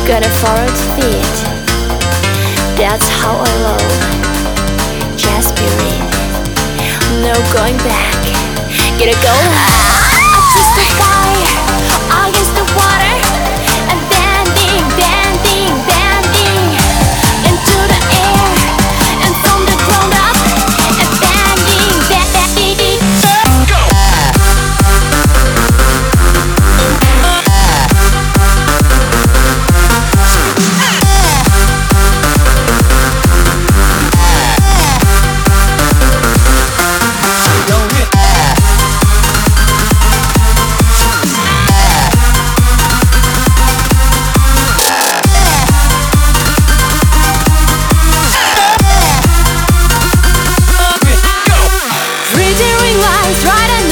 Gonna forward feet. That's how I love. Just spirit. No going back. Gotta go. I just the fire against the water and bending, bending, bending into the air and from the ground up and bending, bending. Go. Right